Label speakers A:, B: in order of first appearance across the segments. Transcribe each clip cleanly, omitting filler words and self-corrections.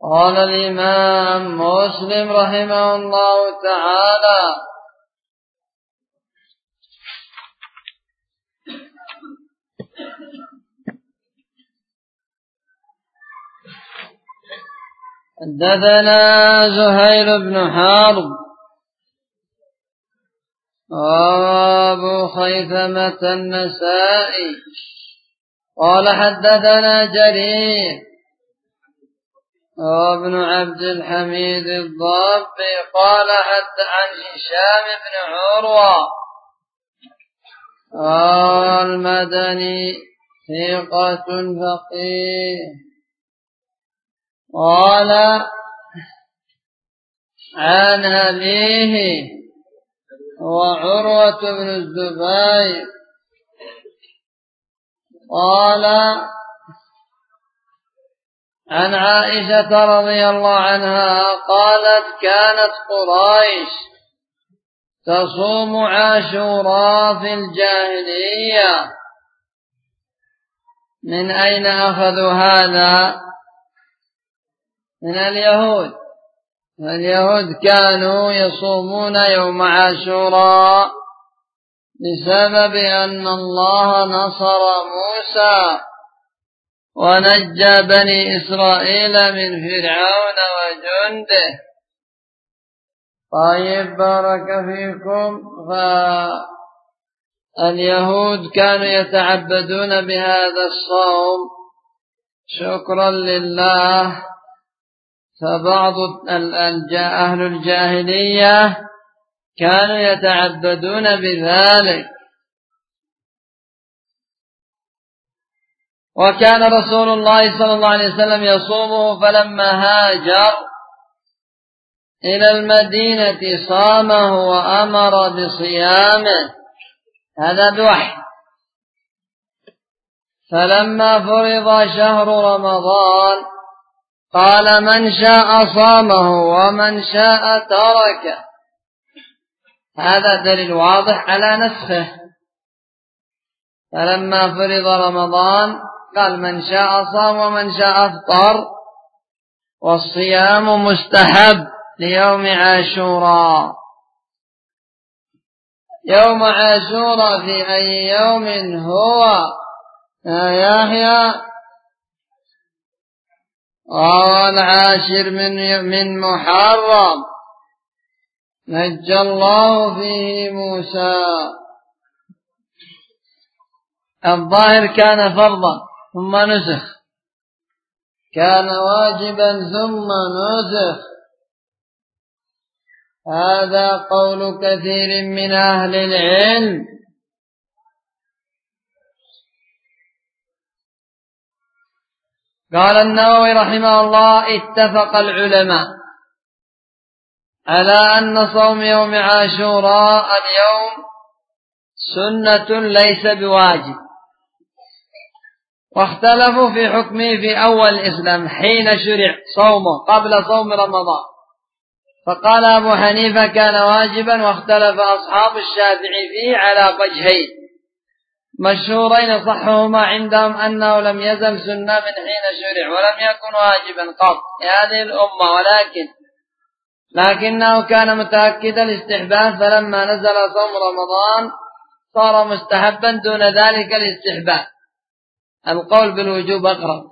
A: قال الإمام مسلم رحمه الله تعالى: حدثنا زهير بن حرب وأبو خيثمة النسائي قال حدثنا جرير وابن عبد الحميد الضبي قال حتى عن هشام بن عروة المدني ثقة فقيه قال عن أبيه وعروة بن الزبير قال عن عائشة رضي الله عنها قالت: كانت قريش تصوم عاشوراء في الجاهلية. من أين أخذوا هذا؟ من اليهود. اليهود كانوا يصومون يوم عاشوراء بسبب أن الله نصر موسى ونجى بني إسرائيل من فرعون وجنده. طيب، بارك فيكم. فاليهود كانوا يتعبدون بهذا الصوم شكرا لله، فبعض أهل الجاهلية كانوا يتعبدون بذلك. وكان رسول الله صلى الله عليه وسلم يصومه، فلما هاجر إلى المدينة صامه وأمر بصيامه. هذا بوحي. فلما فرض شهر رمضان قال: من شاء صامه ومن شاء تركه. هذا دليل واضح على نسخه. فلما فرض رمضان قال: من شاء صام ومن شاء افطر، والصيام مستحب ليوم عاشوراء. يوم عاشوراء في أي يوم هو يا يحيى؟ العاشر من محرم، نجى الله فيه موسى. الظاهر كان فرضا ثم نسخ، كان واجبا ثم نسخ. هذا قول كثير من أهل العلم. قال النووي رحمه الله: اتفق العلماء على أن صوم يوم عاشوراء اليوم سنة ليس بواجب، واختلفوا في حكمه في أول الإسلام حين شرع صومه قبل صوم رمضان. فقال أبو حنيفة كان واجبا، واختلف أصحاب الشافعي فيه على وجهين مشهورين صحهما عندهم: أنه لم يزل سنة من حين شرع ولم يكن واجبا قط في هذه الأمة، لكنه كان متأكد الاستحباب، فلما نزل صوم رمضان صار مستحبا دون ذلك الاستحباب. القول بالوجوب أقرب.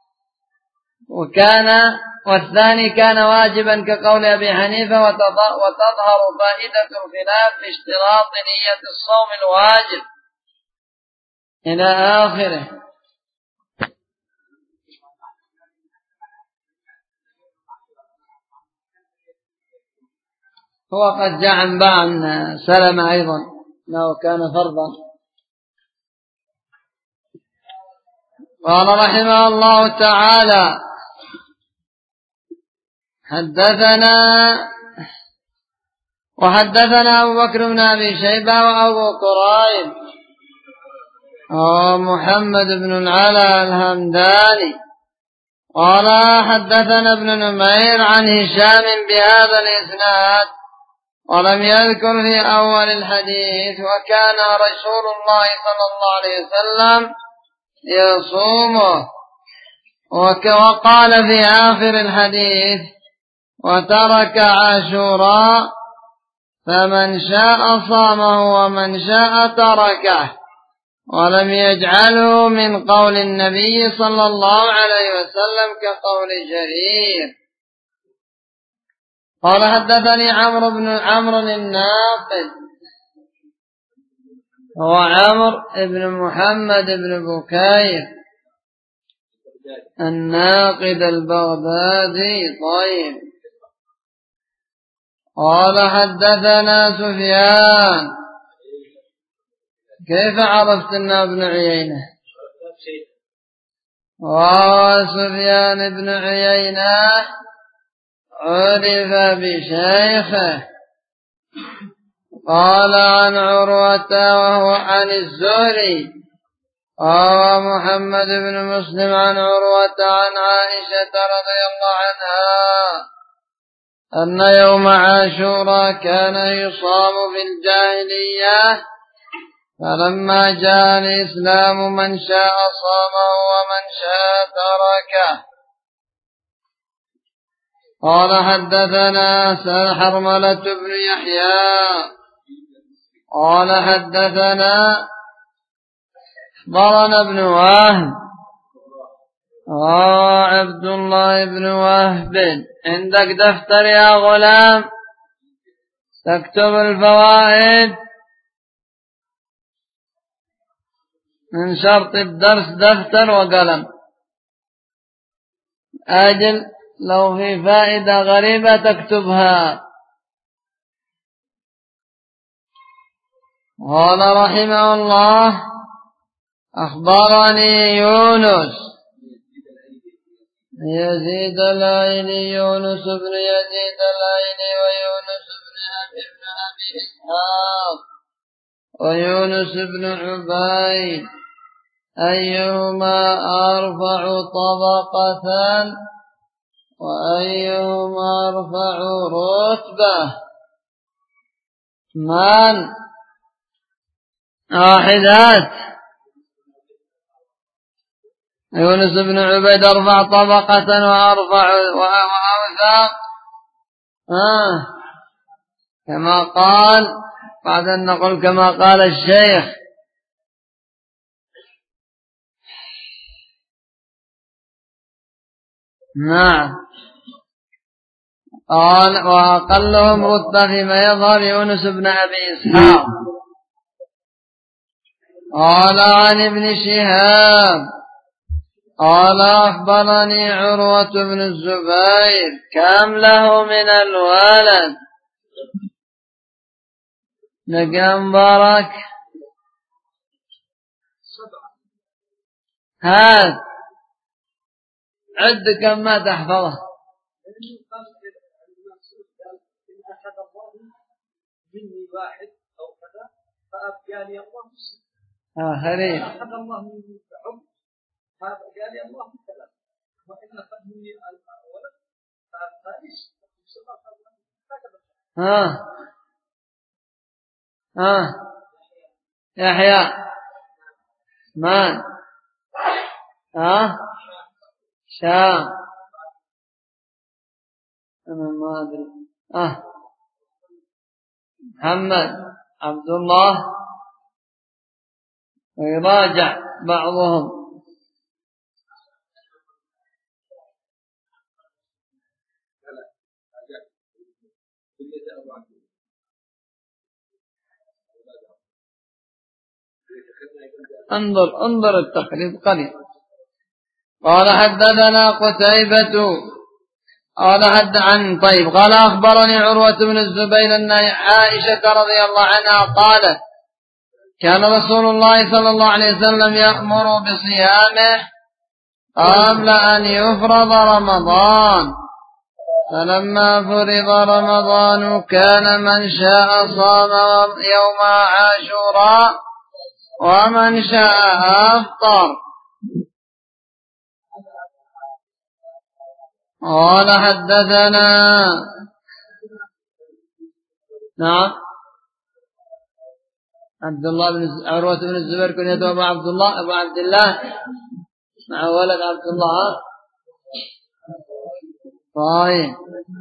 A: والثاني كان واجبا كقول أبي حنيفة، وتظهر فائدة الخلاف في اشتراط نية الصوم الواجب إلى آخره. هو قد جاء عن بعض سلمة أيضا أنه كان فرضا. قال رحمه الله تعالى: وحدثنا أبو بكر بن أبي شيبة وأبو كريب ومحمد بن العلاء الهمداني قال حدثنا ابن نمير عن هشام بهذا الإسناد ولم يذكر في أول الحديث. وكان رسول الله صلى الله عليه وسلم يصومه. وقال في آخر الحديث وترك عاشوراء فمن شاء صامه ومن شاء تركه، ولم يجعله من قول النبي صلى الله عليه وسلم كقول جرير. قال حدثني عمرو الناقد، هو عمرو بن محمد بن بكير الناقد البغدادي. طيب. قال حدثنا سفيان. كيف عرفت أن ابن عيينة؟ وسفيان بن عيينة عرف بشيخه. قال عن عروة وهو عن الزهري، قال محمد بن مسلم عن عروة عن عائشة رضي الله عنها أن يوم عاشوراء كان يصام في الجاهلية، فلما جاء الإسلام من شاء صامه ومن شاء تركه. قال حدثنا حرملة بن يحيى قال حدثنا أخبرنا ابن وهب عبد الله بن وهب. عندك دفتر يا غلام تكتب الفوائد؟ من شرط الدرس دفتر وقلم، أجل لو في فائدة غريبة تكتبها. قال رحمه الله أخبرني يونس يزيد الأيلي، يونس بن يزيد الأيلي ويونس بن أبي إسحاق ويونس بن عبيد أيهما أرفع طبقة وأيهما أرفع رتبة؟ من واحدات؟ يونس بن عبيد أرفع طبقة وأرفع وأوثاق، كما قال، بعد أن نقول كما قال الشيخ. نعم. قال وأقلهم رتبة فيما يظهر يونس بن أبي إسحاق. قال عن ابن شهاب قال أخبرني عروة بن الزبير كم له من الولد؟ لقى مبارك هات عد كم ما تحفظه.
B: مني واحد أو كذا فأبقى لي الله
A: آخرين
B: أخذ الله مني بعمر فأبقى لي الله ثلاث، وإن أخذ مني الولد فأبقى لي
A: يحيى مان شام أنا ما أدري محمد عبد الله، ويراجع بعضهم. انظر التقريب قليل. قال حدثنا قتيبة قال قال أخبرني عروة بن الزبير أن عائشة رضي الله عنها قالت كان رسول الله صلى الله عليه وسلم يأمر بصيامه قبل أن يفرض رمضان، فلما فرض رمضان كان من شاء صام يوم عاشوراء ومن شاء أفطر. قال حدثنا نعم عبد الله بن عروة بن الزبير كنيته أبو عبد الله مع ولد عبد الله طيب.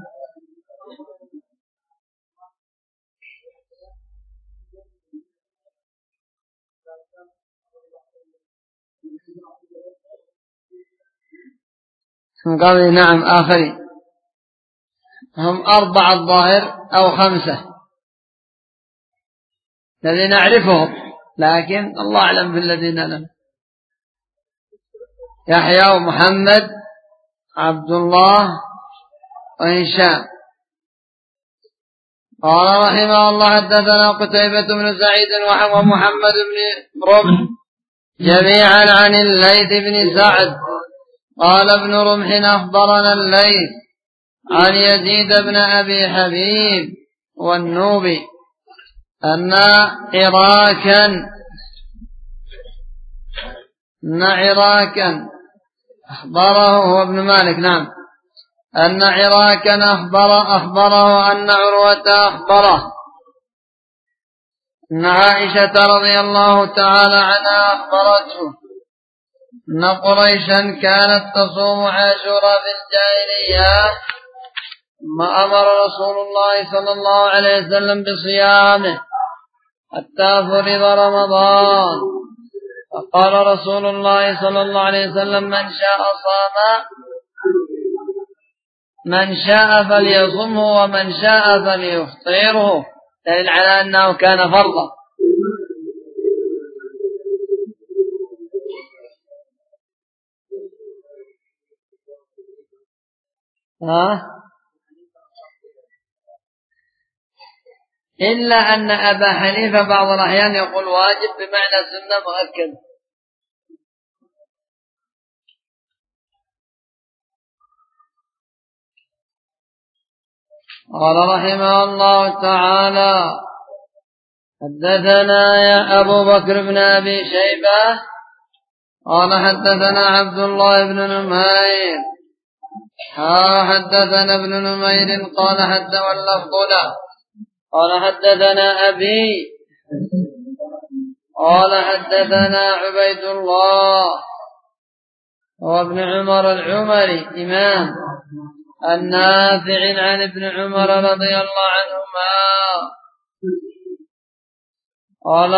A: من قبل نعم آخرين هم 4 الظاهر أو 5 الذين نعرفهم، لكن الله أعلم بالذين لم. يحيى ومحمد عبد الله وهشام. قال رحمه الله حدثنا قتيبة بن سعيد ومحمد بن رمح جميعا عن الليث بن سعد قال ابن رمح أخبرنا الليث عن يزيد بن أبي حبيب والنوبي أن عراكا أخبره هو ابن مالك نعم أن عراكا أخبره أن عروة أخبره أن عائشة رضي الله تعالى عنها أخبرته أن قريشا كانت تصوم عاشوراء في الجاهلية ما أمر رسول الله صلى الله عليه وسلم بصيامه حتى فرض رمضان، فقال رسول الله صلى الله عليه وسلم من شاء صام من شاء فليصمه ومن شاء فليفطره، دليل على أنه كان فرضا. إلا أن أبا حنيفة بعض الأحيان يقول واجب بمعنى سنة مؤكد. قال رحمه الله تعالى حدثنا يا أبو بكر بن أبي شيبة قال حدثنا عبد الله بن نمير حدثنا ابن نمير قال واللفظ له قال حدثنا أبي قال حدثنا عبيد الله وابن عمر العمري إمام النافع عن ابن عمر رضي الله عنهما قال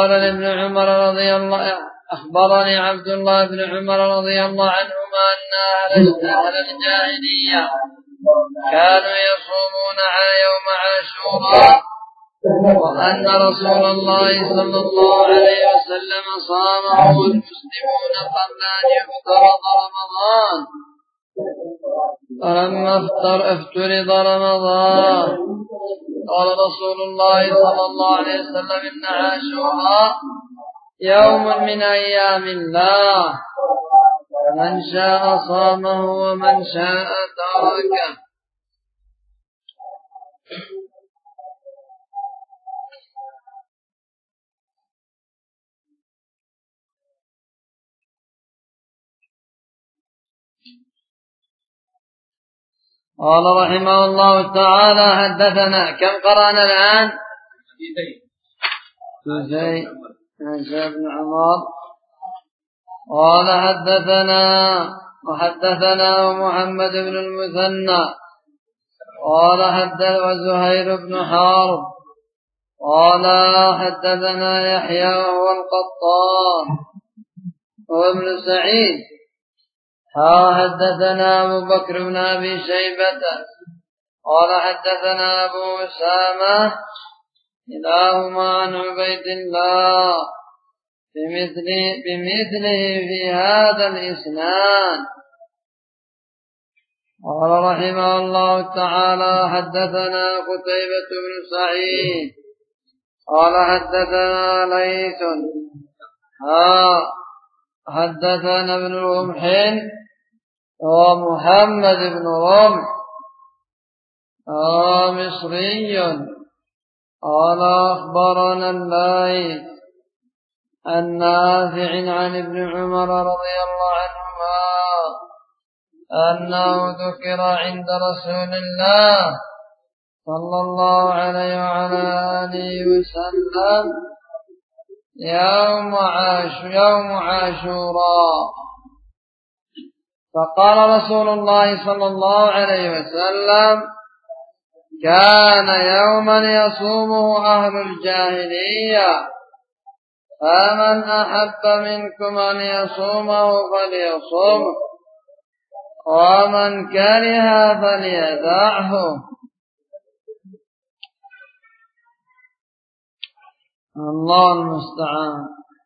A: أخبرني عبد الله بن عمر رضي الله عنهما أن أهل الجاهلية كانوا يصومون على يوم عاشوراء وأن رسول الله صلى الله عليه وسلم صامه والمسلمون قبل أن يفترض رمضان، فلما افترض رمضان قال رسول الله صلى الله عليه وسلم إن عاشوراء يوم من أيام الله من شاء صامه ومن شاء تركه. قال رحمه الله تعالى حدثنا كم قرأنا الآن؟ حديثي بن عمر قال وحدثنا محمد بن المثنى قال وزهير بن حرب قال حدثنا يحيى وهو القطان وابن سعيد حدثنا أبو بكر بن أبي شيبة قال حدثنا أبو أسامة كلاهما عن عبيد الله بمثله في هذا الإسناد. قال رحمه الله تعالى حدثنا قتيبة بن سعيد قال حدثنا ليث حدثنا ابن رمح ومحمد بن رمح مصري قال أخبرنا الليث النافع عن ابن عمر رضي الله عنهما أنه ذكر عند رسول الله صلى الله عليه وعلى آله وسلم يوم عاشوراء فقال رسول الله صلى الله عليه وسلم: كان يوما يصومه أهل الجاهلية، فمن أحب منكم أن يصومه فليصومه، ومن كره فليدعه. الله المستعان.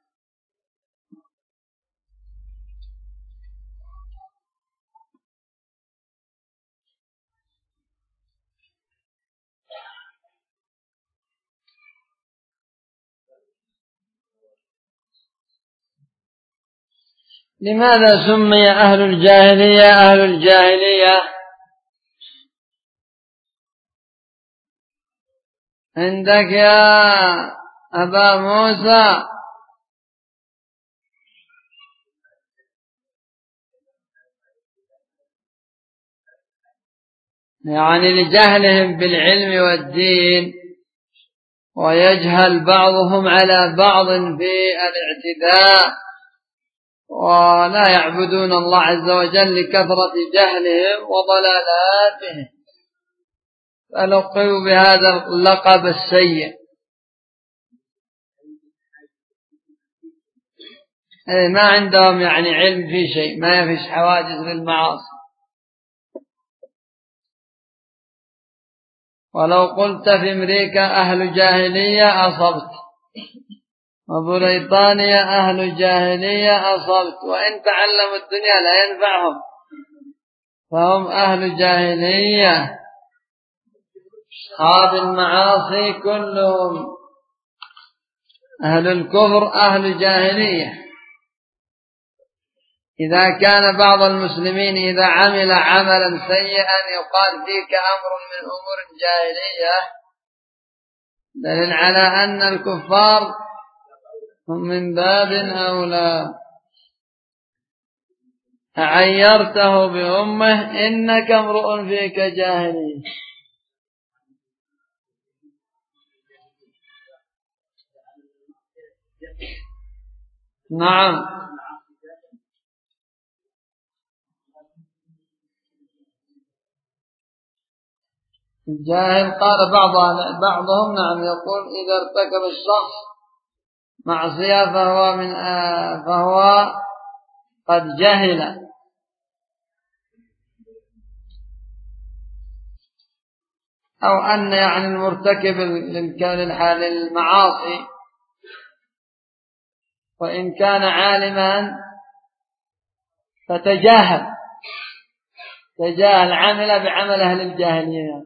A: لماذا سمي أهل الجاهلية أهل الجاهلية؟ عندك يا أبا موسى؟ يعني لجهلهم بالعلم والدين، ويجهل بعضهم على بعض في الاعتداء، ولا يعبدون الله عز وجل لكثرة جهلهم وضلالاتهم، فلقبوا بهذا اللقب السيء. ما عندهم يعني علم في شيء، ما يفيش حواجز للمعاصي. ولو قلت في أمريكا أهل جاهلية أصبت، وبريطانيا أهل جاهلية أصبت، وإن تعلموا الدنيا لا ينفعهم، فهم أهل جاهلية. أصحاب المعاصي كلهم أهل الكفر أهل جاهلية. إذا كان بعض المسلمين إذا عمل عملا سيئا يقال فيك أمر من أمور الجاهلية، دليل على أن الكفار هم من باب أولى. عيرته بأمه إنك امرؤ فيك جاهلي. نعم. الجاهل قال بعضهم نعم يقول إذا ارتكب الشخص معصية فهو قد جهل، أو أن يعني المرتكب للمعاصي وإن كان عالما فتجاهل عمل بعمل أهل الجاهلية.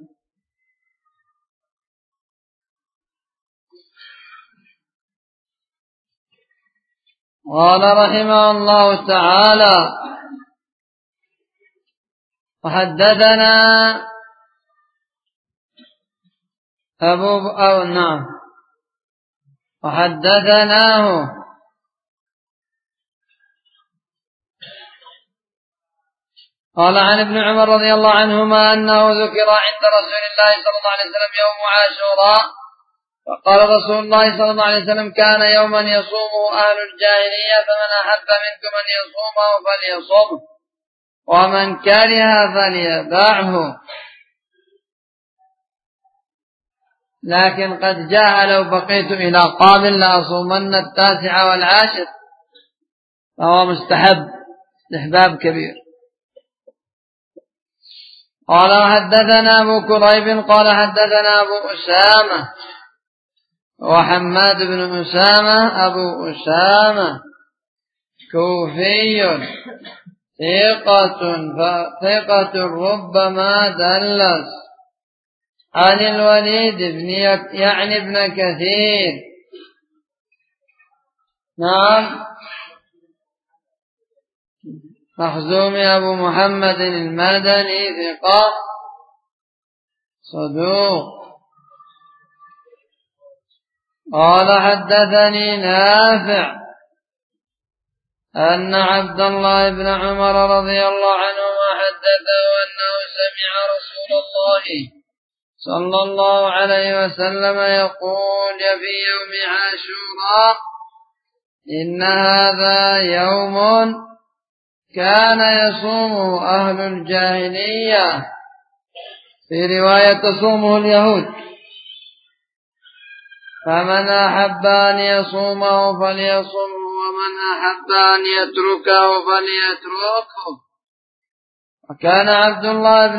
A: قال رحمه الله تعالى: وحدثنا وحدثناه قال عن ابن عمر رضي الله عنهما أنه ذكر عند رسول الله صلى الله عليه وسلم يوم عاشوراء، فقال رسول الله صلى الله عليه وسلم: كان يوما يصومه أهل الجاهلية، فمن أحب منكم أن يصومه فليصومه، ومن كره فليدعه. لكن قد جاء: لو بقيت إلى قابل لأصومن 9 و10، فهو مستحب، استحباب كبير. قال وحدثنا أبو كريب قال حدثنا أبو أسامة وحماد بن أسامة أبو أسامة كوفي ثقة ربما دلس، عن الوليد يعني ابن كثير. نعم. مخزومي أبو محمد المدني ثقة صدوق. قال حدثني نافع أن عبد الله بن عمر رضي الله عنهما حدثه أنه سمع رسول الله صلى الله عليه وسلم يقول في يوم عاشوراء: إن هذا يوم كان يصومه أهل الجاهلية، في رواية تصومه اليهود، فمن أحب أن يصومه فليصومه ومن أحب أن يتركه فليتركه. وكان عبد الله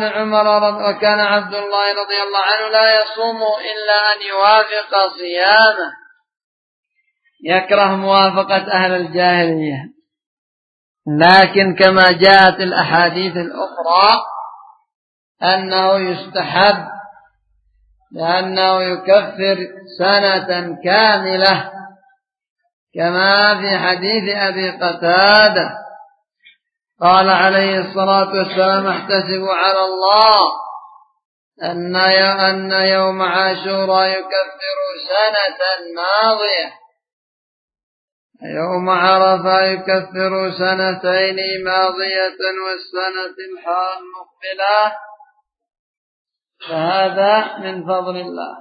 A: رضي الله عنه لا يصوم إلا أن يوافق صيامه، يكره موافقة أهل الجاهلية، لكن كما جاءت الأحاديث الأخرى أنه يستحب، لأنه يكفر سنة كاملة، كما في حديث أبي قتادة قال عليه الصلاة والسلام: احتسب على الله أن يوم عاشوراء يكفر سنة ماضية، يوم عرفة يكفر سنتين ماضية والسنة المقبلة، فهذا من فضل الله.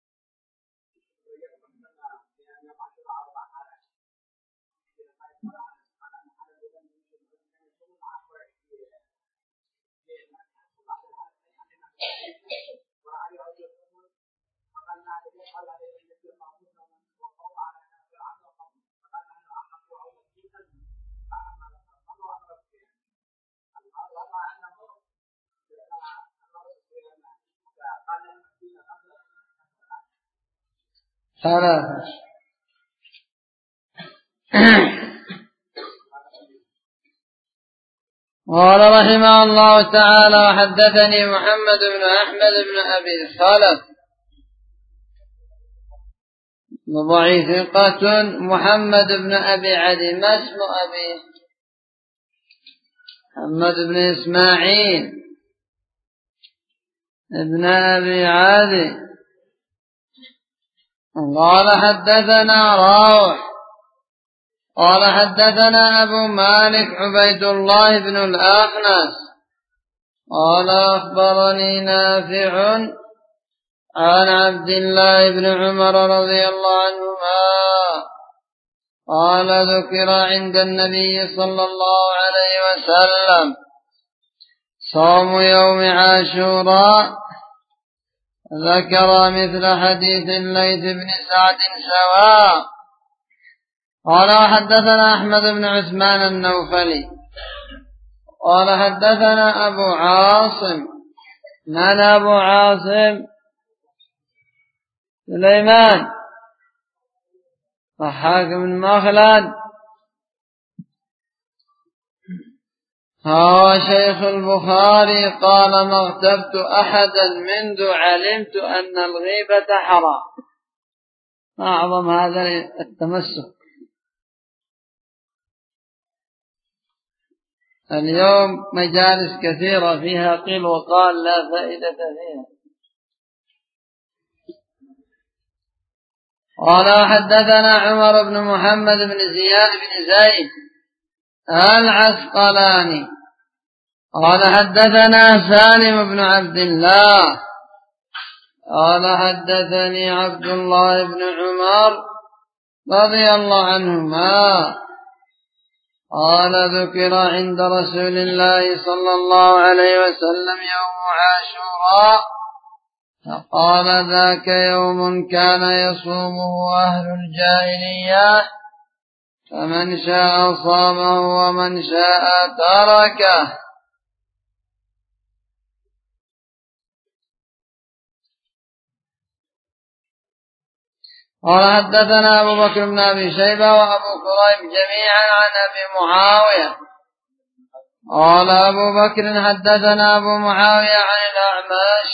A: ثلاثة. قال رحمه الله تعالى: وحدثني محمد بن أحمد بن أبي خلف ضعيف ثقة، محمد بن أبي عدي، ما اسم أبيه؟ محمد بن إسماعيل ابن أبي عدي. قال حدثنا روح قال حدثنا أبو مالك عبيد الله بن الأخنس قال أخبرني نافع عن عبد الله بن عمر رضي الله عنهما قال: ذكر عند النبي صلى الله عليه وسلم صوم يوم عاشوراء، ذكر مثل حديث الليث بن سعد سواء. قال: وحدثنا أحمد بن عثمان النوفلي قال حدثنا أبو عاصم. من أبو عاصم؟ سليمان ضحاك بن مخلد، هو شيخ البخاري. قال: ما اغتبت أحدا منذ علمت أن الغيبة حرام. أعظم هذا التمسك. اليوم مجالس كثيرة فيها قيل وقال لا فائدة فيها. قال: حدثنا عمر بن محمد بن زيد العسقلاني قال حدثنا سالم بن عبد الله قال حدثني عبد الله بن عمر رضي الله عنهما قال: ذكر عند رسول الله صلى الله عليه وسلم يوم عاشوراء، فقال: ذاك يوم كان يصومه أهل الجاهلية، فمن شاء صامه ومن شاء تركه. قال: حدثنا أبو بكر بن أبي شيبة وأبو كريب جميعا عن أبي معاوية. قال أبو بكر: حدثنا أبو معاوية عن الأعمش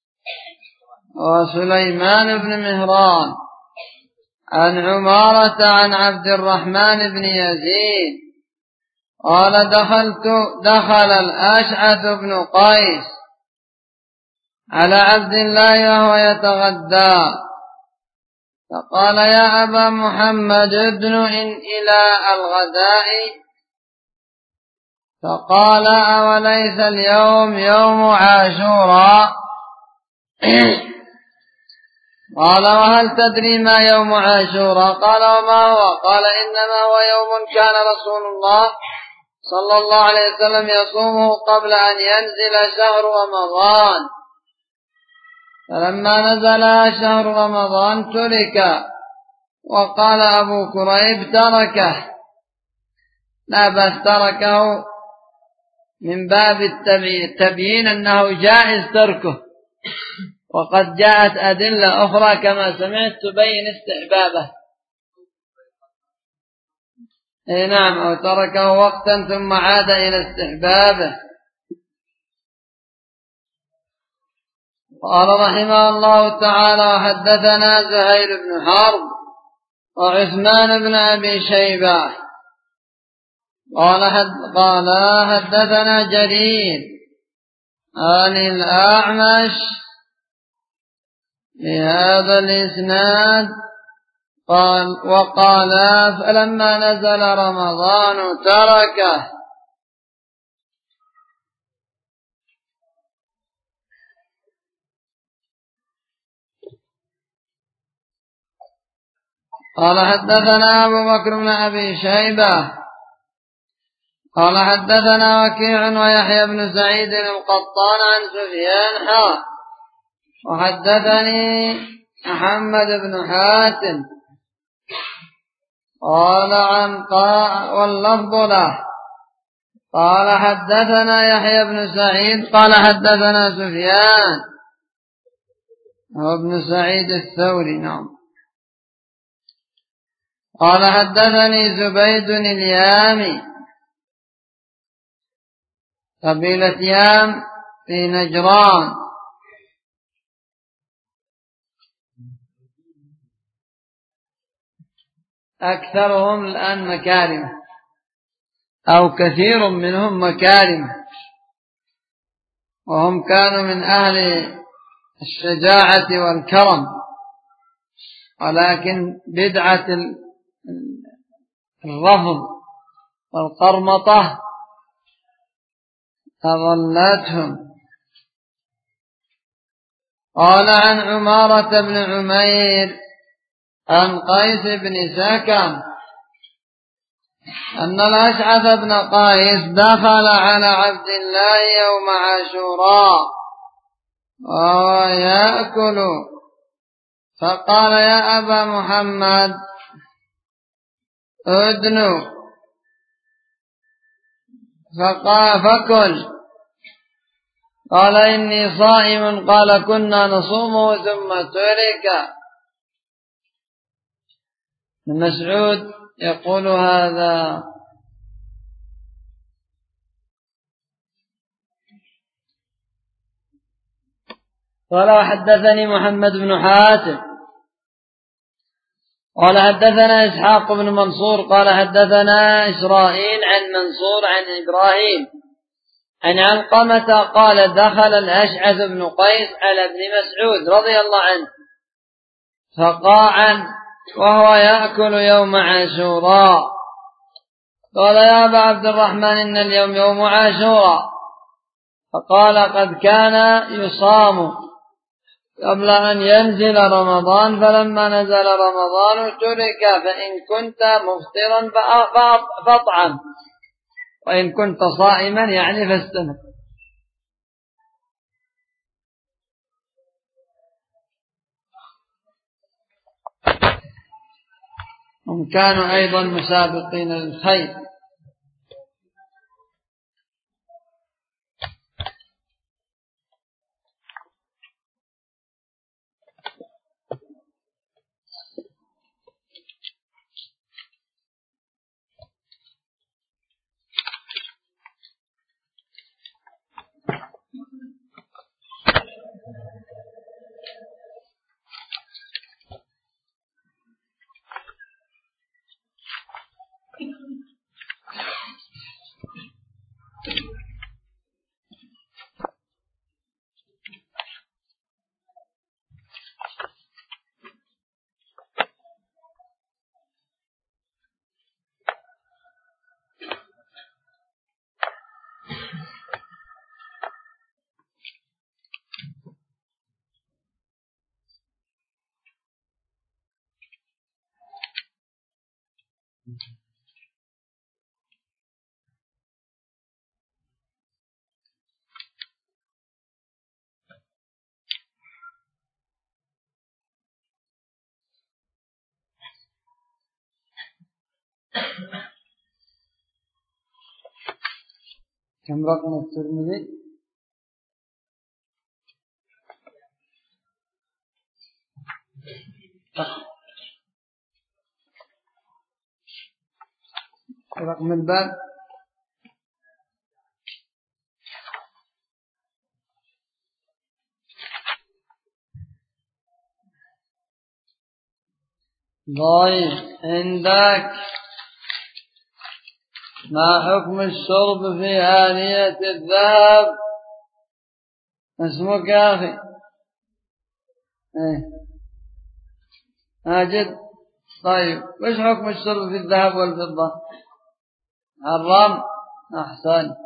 A: وسليمان بن مهران عن عمارة عن عبد الرحمن بن يزيد قال: دخل الأشعث بن قيس على عبد الله وهو يتغدى، فقال: يا أبا محمد ادن إلى الغداء. فقال: أوليس اليوم يوم عاشوراء؟ قال: وهل تدري ما يوم عاشوراء؟ قال: وما هو؟ قال: إنما هو يوم كان رسول الله صلى الله عليه وسلم يصومه قبل أن ينزل شهر رمضان، فلما نزل شهر رمضان ترك، وقال أبو كريب تركه، لا بس تركه من باب التبيين أنه جائز تركه، وقد جاءت أدلة أخرى كما سمعت تبين استحبابه. نعم، أو تركه وقتا ثم عاد إلى استحبابه. قال رحمه الله تعالى: حدثنا زهير بن حرب وعثمان بن أبي شيبة قال حدثنا جرير عن الأعمش بهذا الإسناد وقال: فلما نزل رمضان تركه. قال حدثنا أبو بكر بن أبي شيبة قال حدثنا وكيع ويحيى بن سعيد القطان عن سفيان وحدثني محمد بن حاتم قال واللفظ له قال حدثنا يحيى بن سعيد قال حدثنا سفيان وابن سعيد الثوري. نعم. قال حدثني زبيد اليامي قبيلة يام في نجران، أكثرهم الآن مكارم، أو كثير منهم مكارم، وهم كانوا من أهل الشجاعة والكرم، ولكن بدعة الرفض والقرمطة أضلتهم. قال عن عمارة بن عمير عن قيس بن سكن أن الأشعث بن قيس دخل على عبد الله يوم عاشوراء وهو يأكل، فقال: يا أبا محمد أدنو، فكل. قال: إني صائم. قال: كنا نصومه ثم ترك. ابن مسعود يقول هذا. قال: حدثني محمد بن حاتم قال حدثنا إسحاق بن منصور قال حدثنا إسرائيل عن منصور عن إبراهيم عن علقمة قال: دخل الأشعث بن قيس على ابن مسعود رضي الله عنه فقاعا وهو يأكل يوم عاشوراء. قال: يا أبا عبد الرحمن إن اليوم يوم عاشوراء. فقال: قد كان يصام قبل أن ينزل رمضان، فلما نزل رمضان ترك، فإن كنت مفطرا فاطعم، وإن كنت صائما يعني فاستمر. هم كانوا أيضا مسابقين للخير. كم رقم الترمذي؟ رقم الباب ضايع عندك. ما حكم الشرب في آنية الذهب؟ اسمك يا أخي؟ ماجد. طيب وش حكم الشرب في الذهب والفضة؟ حرام. أحسن.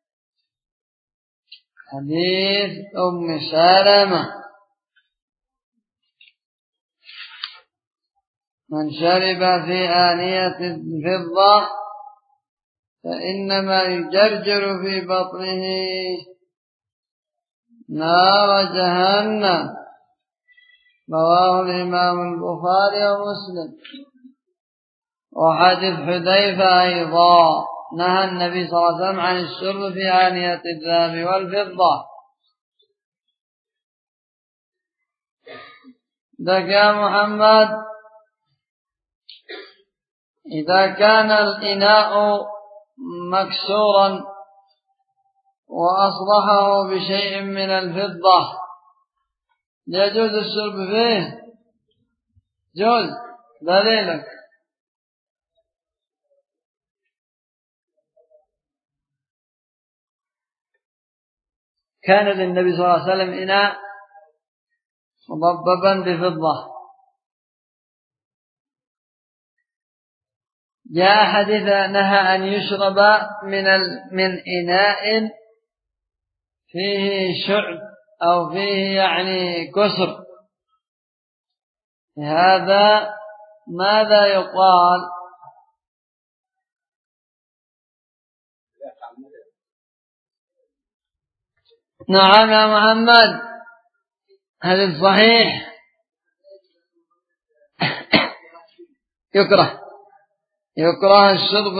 A: حديث أم سلمة: من شرب في آنية الفضة فإنما يجرجر في بطنه نار جهنم. رواه الإمام البخاري ومسلم. وحديث حذيفة أيضا نهى النبي صلى الله عليه وسلم عن الشرب في آنية الذهب والفضة. ذاك يا محمد: إذا كان الإناء مكسورا وأصلحه بشيء من الفضة يجوز الشرب فيه؟ جوز. دليلك؟ كان للنبي صلى الله عليه وسلم إناء مضببا بفضة. جاء حديث نهى أن يشرب من إناء فيه شعب أو فيه يعني كسر. هذا ماذا يقال؟ نعم يا محمد، هل الصحيح يكره الشرب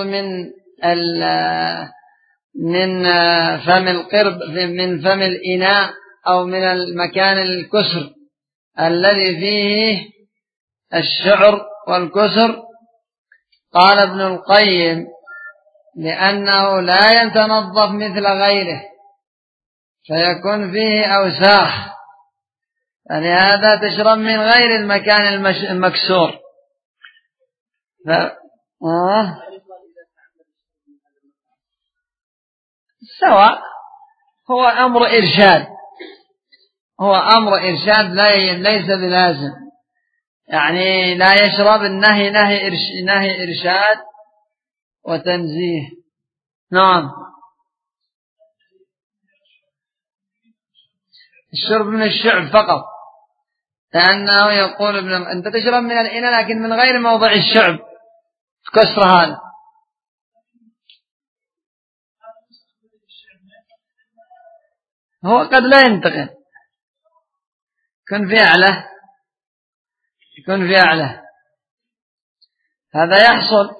A: من فم القرب، من فم الإناء أو من المكان الكسر الذي فيه الشعر والكسر. قال ابن القيم: لأنه لا يتنظف مثل غيره فيكون فيه أوساخ، فلهذا تشرب من غير المكان المكسور. سواء، هو أمر إرشاد ليس بلازم، يعني لا يشرب. النهي نهي إرشاد وتنزيه. نعم. الشرب من الشعب فقط، لأنه يقول أنت تشرب من الإناء لكن من غير موضع الشعب كسر هذا. هو قد لا ينتقل، يكون في أعلى هذا يحصل.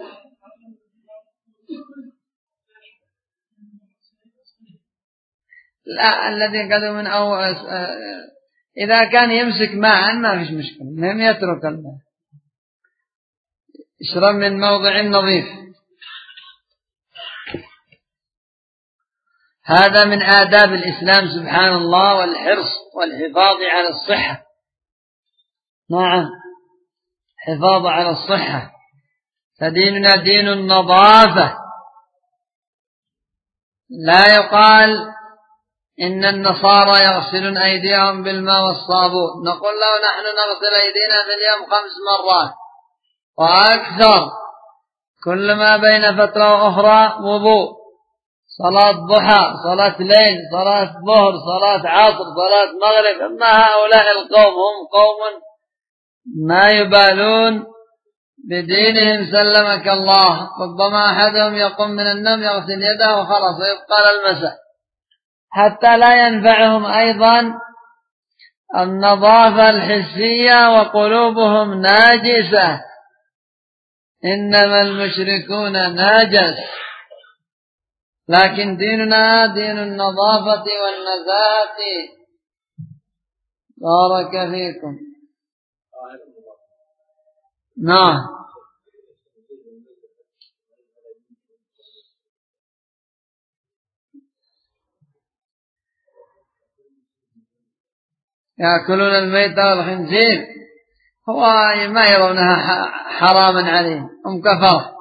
A: لا، الذي قالوا من إذا كان يمسك ماء ما فيش مشكلة، المهم يترك الماء، يشرب من موضع نظيف. هذا من آداب الإسلام سبحان الله، والحرص والحفاظ على الصحة. نعم، حفاظ على الصحة، فديننا دين النظافة. لا يقال إن النصارى يغسلون أيديهم بالماء والصابون، نقول له نحن نغسل أيدينا في اليوم 5 مرات وأكثر، كل ما بين فترة وأخرى وضوء، صلاة ضحى، صلاة ليل، صلاة ظهر، صلاة عصر، صلاة مغرب. أما هؤلاء القوم هم قوم ما يبالون بدينهم سلمك الله. ربما أحدهم يقوم من النوم يغسل يده وخلاص ويبقى للمساء، حتى لا ينفعهم أيضا النظافة الحسية، وقلوبهم ناجسة إنما المشركون نجس، لكن ديننا دين النظافة والنزاهة. بارك فيكم. نعم. يأكلون الميت والخنزير، هو ما يرونها حراما عليهم، هم كفرة.